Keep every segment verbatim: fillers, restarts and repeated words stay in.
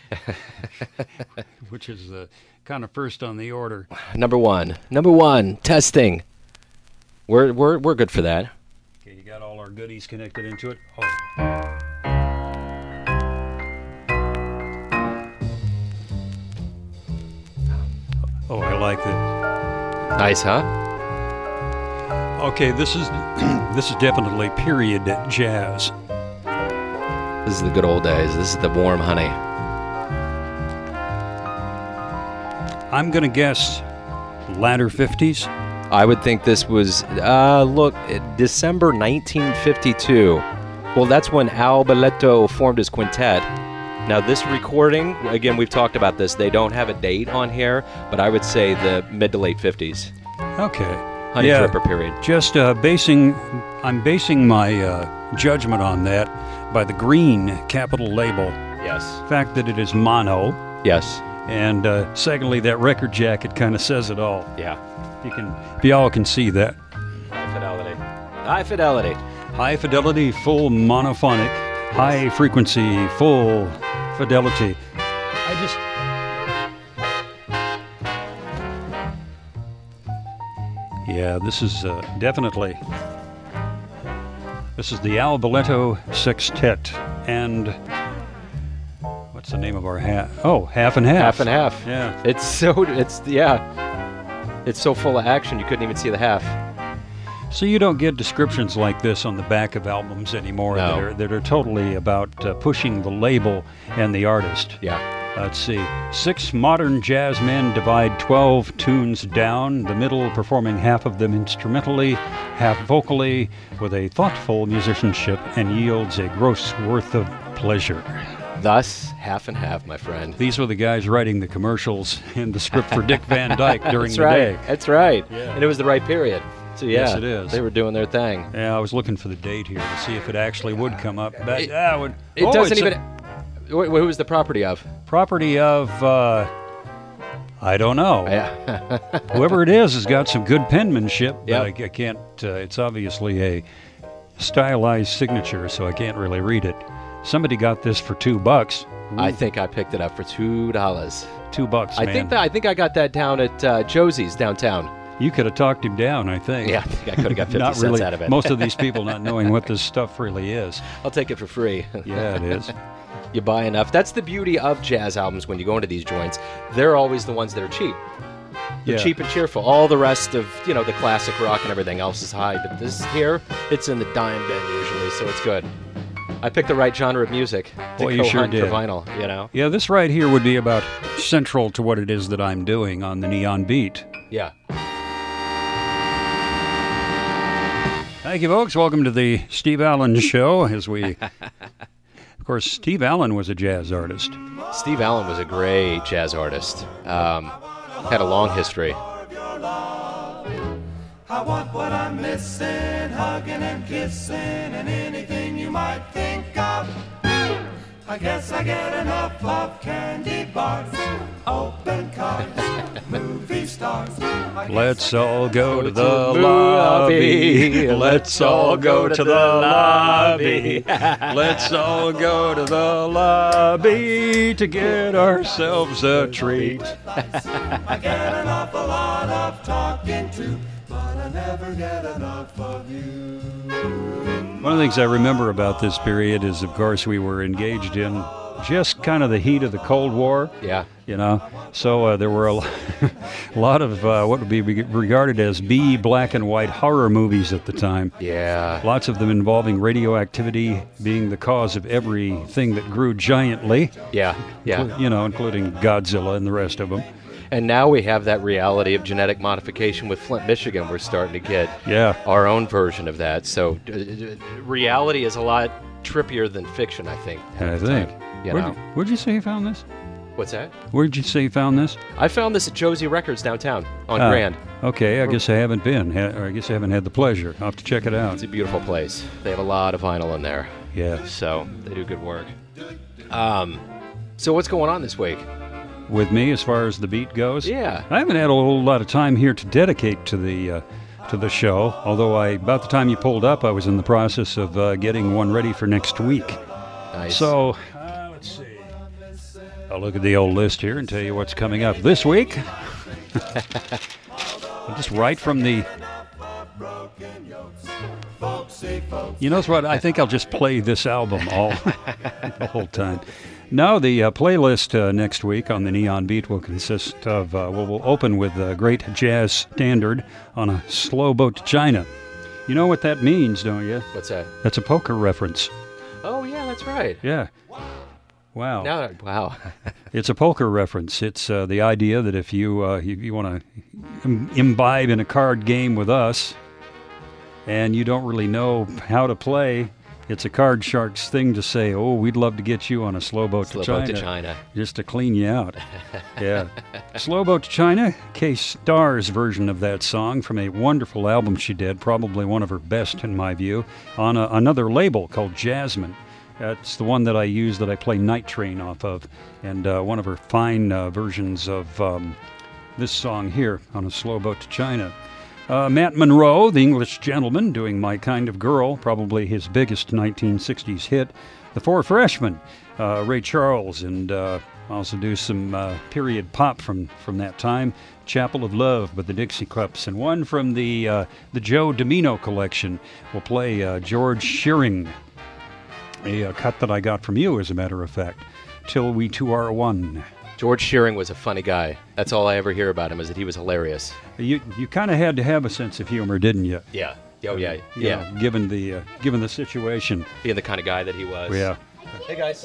which is uh, kind of first on the order. Number one. Number one. Testing. We're we're we're good for that. Okay, you got all our goodies connected into it. Oh. Oh, I like that. Nice, huh? Okay, this is this is definitely period jazz. This is the good old days. This is the warm honey. I'm gonna guess latter fifties. I would think this was, uh, look, December nineteen fifty-two. Well, that's when Al Boleto formed his quintet. Now, this recording, again, we've talked about this. They don't have a date on here, but I would say the mid to late fifties. Okay. Honey yeah, Dripper period. Just uh, basing, I'm basing my uh, judgment on that by the green capital label. Yes. The fact that it is mono. Yes. And uh, secondly, that record jacket kind of says it all. Yeah. You can, if y'all can see that. High fidelity. High fidelity. High fidelity, full monophonic. High frequency, full fidelity. I just... Yeah, this is uh, definitely... This is the Al Boleto Sextet. And... What's the name of our half? Oh, half and half. Half and half. Yeah. It's so, it's, yeah. It's so full of action, you couldn't even see the half. So you don't get descriptions like this on the back of albums anymore No. that, are, that are totally about uh, pushing the label and the artist. Yeah. Let's see. Six modern jazz men divide twelve tunes down, the middle performing half of them instrumentally, half vocally, with a thoughtful musicianship, and yields a gross worth of pleasure. Thus, half and half, my friend. These were the guys writing the commercials and the script for Dick Van Dyke during That's the right. day. That's right. Yeah. And it was the right period. So yeah, Yes, it is. They were doing their thing. Yeah, I was looking for the date here to see if it actually would come up. But It- yeah, it would. It oh, doesn't it's a even. Wh- who was the property of? property of. Uh, I don't know. Yeah. Whoever it is has got some good penmanship, but Yep. I, I can't. Uh, it's obviously a stylized signature, so I can't really read it. Somebody got this for two bucks. I think I picked it up for two dollars. Two bucks, I man. think that I think I got that down at uh, Josie's downtown. You could have talked him down, I think. Yeah, I think I could have got fifty not cents really, out of it. Most of these people not knowing what this stuff really is. I'll take it for free. Yeah, it is. You buy enough. That's the beauty of jazz albums when you go into these joints. They're always the ones that are cheap. They're Yeah. cheap and cheerful. All the rest of, you know, the classic rock and everything else is high, but this here, it's in the dime bin usually, so it's good. I picked the right genre of music to Boy, you go sure hunt for did. vinyl, you know? Yeah, this right here would be about central to what it is that I'm doing on the Neon Beat. Yeah. Thank you, folks. Welcome to the Steve Allen Show. As we, of course, Steve Allen was a jazz artist. Steve Allen was a great jazz artist. Um, had a long history. I want what I'm missing, hugging and kissing, and anything you might think of. I guess I get enough of candy bars, open cars, movie stars. I Let's all go to the lobby. lobby. Let's all go to the lobby. Let's all go to the lobby to get ourselves a treat. I get an awful lot of talking to, but I never get enough of you. One of the things I remember about this period is, of course, we were engaged in just kind of the heat of the Cold War. Yeah. You know, so uh, there were a, lo- a lot of uh, what would be regarded as B black and white horror movies at the time. Yeah. Lots of them involving radioactivity being the cause of everything that grew giantly. Yeah. Yeah. You know, including Godzilla and the rest of them. And now we have that reality of genetic modification with Flint, Michigan. We're starting to get Yeah. our own version of that. So uh, uh, reality is a lot trippier than fiction, I think. I at the think. time, You Where'd know. you, where'd you say you found this? What's that? Where'd you say you found this? I found this at Josie Records downtown on Ah, Grand. Okay, I guess I haven't been. Ha- or I guess I haven't had the pleasure. I'll have to check it out. It's a beautiful place. They have a lot of vinyl in there. Yeah. So they do good work. Um, so what's going on this week? With me, as far as the beat goes? Yeah. I haven't had a whole lot of time here to dedicate to the uh, to the show. Although I, about the time you pulled up, I was in the process of uh, getting one ready for next week. Nice. So uh, let's see. I'll look at the old list here and tell you what's coming up this week. Just right from the... You know what? I think I'll just play this album all the whole time. No, the uh, playlist uh, next week on the Neon Beat will consist of, uh, well, we'll open with a great jazz standard on a slow boat to China. You know what that means, don't you? What's that? That's a poker reference. Oh, yeah, that's right. Yeah. Wow. Now, wow. It's a poker reference. It's uh, the idea that if you uh, you, you want to imbibe in a card game with us and you don't really know how to play, it's a card shark's thing to say, oh, we'd love to get you on a slow boat Slow to China. boat to China. Just to clean you out. Yeah. Slow Boat to China, Kay Starr's version of that song from a wonderful album she did, probably one of her best in my view, on a, another label called Jasmine. That's the one that I use that I play Night Train off of, and uh, one of her fine uh, versions of um, this song here on a Slow Boat to China. Uh, Matt Monroe, the English gentleman, doing My Kind of Girl, probably his biggest nineteen sixties hit. The Four Freshmen, uh, Ray Charles, and uh, also do some uh, period pop from, from that time. Chapel of Love by the Dixie Cups, and one from the uh, the Joe Domino collection. We'll play uh, George Shearing, a, a cut that I got from you, as a matter of fact. Till We Two Are One. George Shearing was a funny guy. That's all I ever hear about him, is that he was hilarious. You you kind of had to have a sense of humor, didn't you? Yeah. Oh, yeah. You Yeah. know, given the uh, given the situation. Being the kind of guy that he was. Yeah. Hey, guys.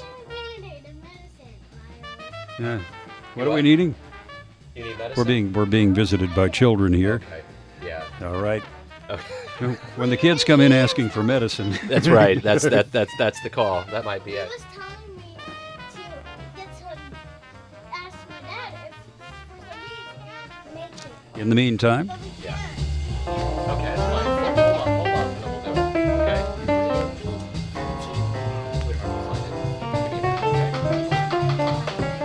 Yeah. What You are we what? needing? You need medicine? We're being we're being visited by children here. Okay. Yeah. All right. Okay. When the kids come in asking for medicine. That's right. That's that. That's that's the call. That might be He it. was telling me to get to ask my dad if for some reason make it. In the meantime, Yeah. Okay, that's fine. Hold on, hold on, and then we'll do it. Okay. Wait, I'll find it. Give me a minute, okay?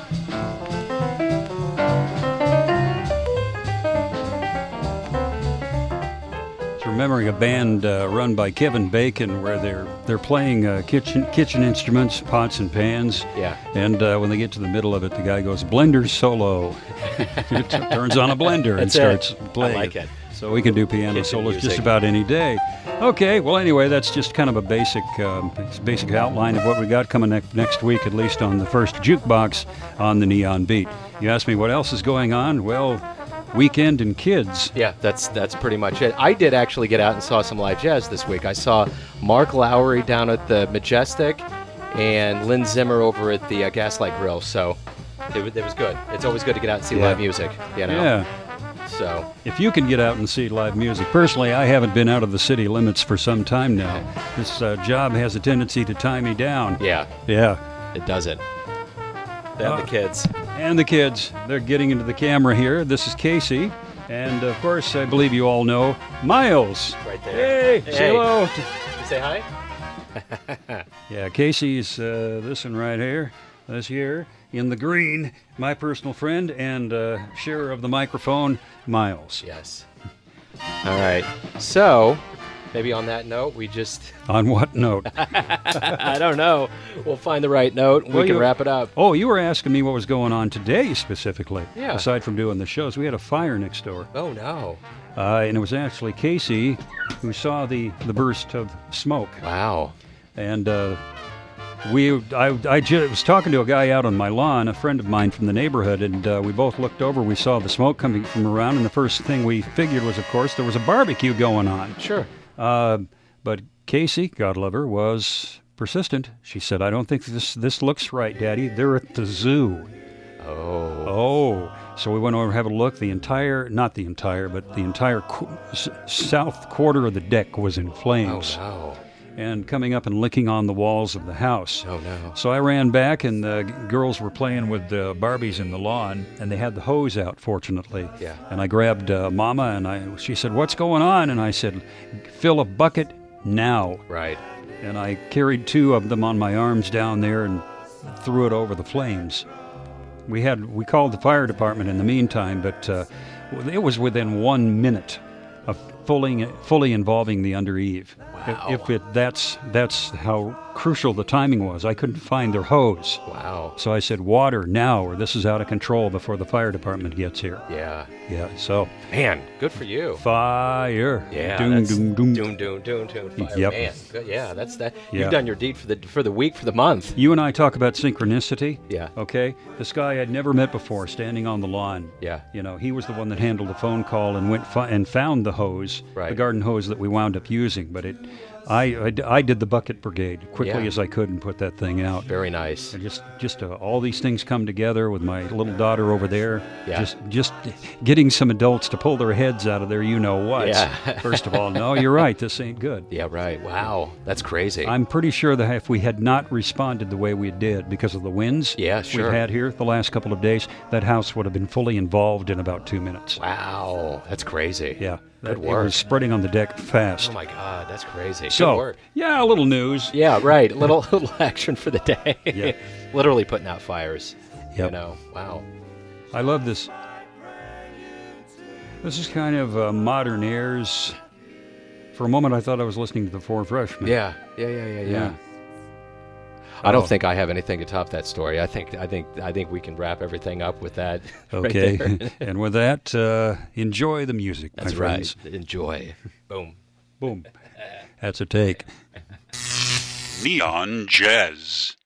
it's remembering a band uh, run by Kevin Bacon, where they're they're playing uh, kitchen kitchen instruments, pots and pans. Yeah. And uh, when they get to the middle of it, the guy goes, "Blender solo." It t- turns on a blender and That's it. starts playing. I like it. So we can do piano Kitchen solos just music. about any day. Okay, well, anyway, that's just kind of a basic um, basic outline of what we got coming ne- next week, at least on the first jukebox on the Neon Beat. You asked me what else is going on? Well, Weekend and Kids. Yeah, that's that's pretty much it. I did actually get out and saw some live jazz this week. I saw Mark Lowry down at the Majestic and Lynn Zimmer over at the uh, Gaslight Grill. So it, wa- it was good. It's always good to get out and see Yeah. live music. You know. Yeah. So If you can get out and see live music. Personally, I haven't been out of the city limits for some time now. This uh, job has a tendency to tie me down. yeah, Yeah. it does it. Then Uh, the kids. And the kids, they're getting into the camera here. This is Casey. And, of course, I believe you all know Miles. Right there. Hey, say hello. to- You say hi. Yeah, Casey's uh, this one right here. This here in the green, my personal friend and uh, sharer of the microphone, Miles. Yes. All right. So, maybe on that note, we just. On what note? I don't know. We'll find the right note. And Well, we can you- wrap it up. Oh, you were asking me what was going on today specifically. Yeah. Aside from doing the shows, we had a fire next door. Oh no. Uh, and it was actually Casey who saw the, the burst of smoke. Wow. And uh, we, I, I ju- was talking to a guy out on my lawn, a friend of mine from the neighborhood, and uh, we both looked over. We saw the smoke coming from around, and the first thing we figured was, of course, there was a barbecue going on. Sure. Uh, but Casey, God love her, was persistent. She said, "I don't think this this looks right, Daddy. They're at the zoo." Oh. Oh, so we went over to have a look. The entire, not the entire, but the entire qu- s- south quarter of the deck was in Oh flames no. and coming up and licking on the walls of the house. Oh no. So I ran back, and the g- girls were playing with the Barbies in the lawn, and they had the hose out, fortunately. Yeah. And I grabbed uh, Mama, and I, she said, "What's going on?" And I said, "Fill a bucket now." Right. And I carried two of them on my arms down there and threw it over the flames. We had we called the fire department in the meantime, but uh, it was within one minute of fully fully involving the under eave. Wow. If, if it that's that's how crucial the timing was. I couldn't find their hose. Wow. So I said, water now, or this is out of control before the fire department gets here. Yeah. Yeah, so Man, good for you. fire. Yeah. Doom, that's, doom, doom. doom, doom, doom, doom, fire. Yep. Man, good. Yeah, that's that. Yeah. You've done your deed for the for the week, for the month. You and I talk about synchronicity. Yeah. Okay? This guy I'd never met before standing on the lawn. Yeah. You know, he was the one that handled the phone call and went fi- and found the hose, Right. the garden hose that we wound up using. But it, I, I, d- I did the bucket brigade quickly Yeah. as I could and put that thing out. Very nice. And just, just uh, all these things come together with my little daughter over there. Yeah. Just, just getting some adults to pull their heads out of there. You know what? Yeah. First of all, no, you're right. This ain't good. Yeah, right. Wow, that's crazy. I'm pretty sure that if we had not responded the way we did because of the winds Yeah, sure. we've had here the last couple of days, that house would have been fully involved in about two minutes. Wow, that's crazy. Yeah, Good that- work. It was spreading on the deck fast. Oh my God, that's crazy. so, Good work. yeah, a little news. Yeah, right. Little little action for the day. Yeah. Literally putting out fires. You Yep. know. Wow. I love this. This is kind of uh, modern airs. For a moment, I thought I was listening to the Four Freshmen. Yeah. Yeah. Yeah. Yeah. Yeah. Yeah. I don't Oh. think I have anything to top that story. I think I think I think we can wrap everything up with that. right Okay. there. And with that, uh, enjoy the music, That's my right. friends. Enjoy. Boom. Boom. That's a take. Neon Jazz.